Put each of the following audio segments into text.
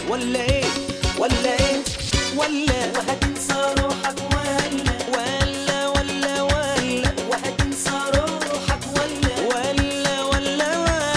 ولا ايه ولا ايه ولا وهتنسى روحك ولا وهتنسى روحك ولا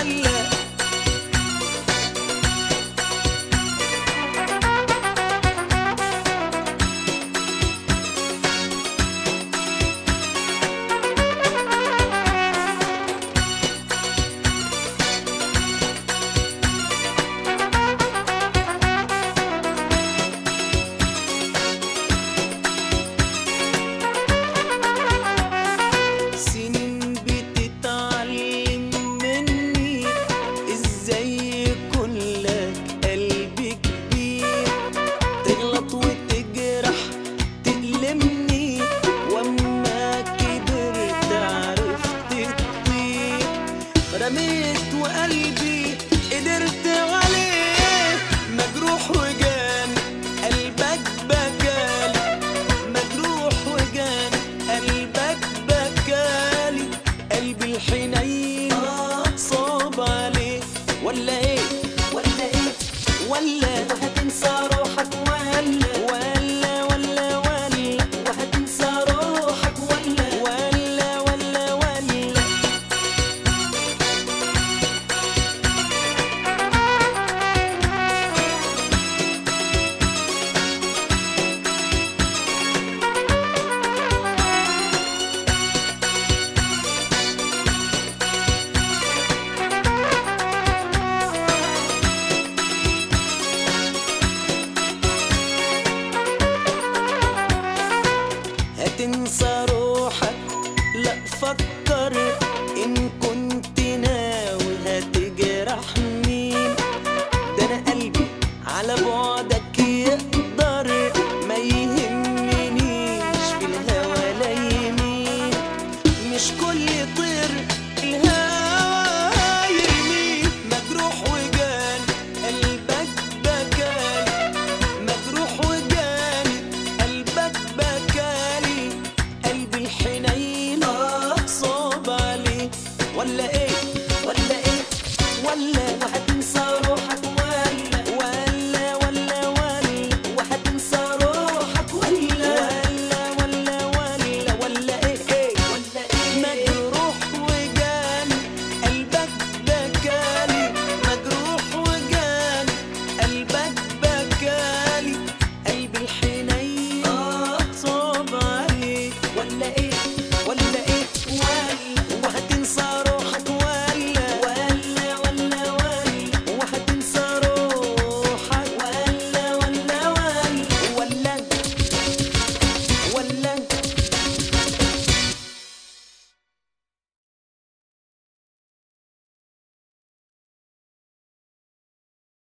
سنين بتتعلم مني ازاي يكون لك قلب كبير، تغلط وتجرح تألمني، واما كبرت عرفت تطير، رميت وقلبي قدرت عليه، مجروح وجاني قلبك بكالي، مجروح وجاني قلبك بكالي، قلبي الحنين صاب عليه ولا ايه ولا ولا وهتنسى روحك ولا وهتنسى روحك ولا هتنسى روحك، لا فكر إن كنت ناوي هتجرح مين، ده أنا قلبي على بعد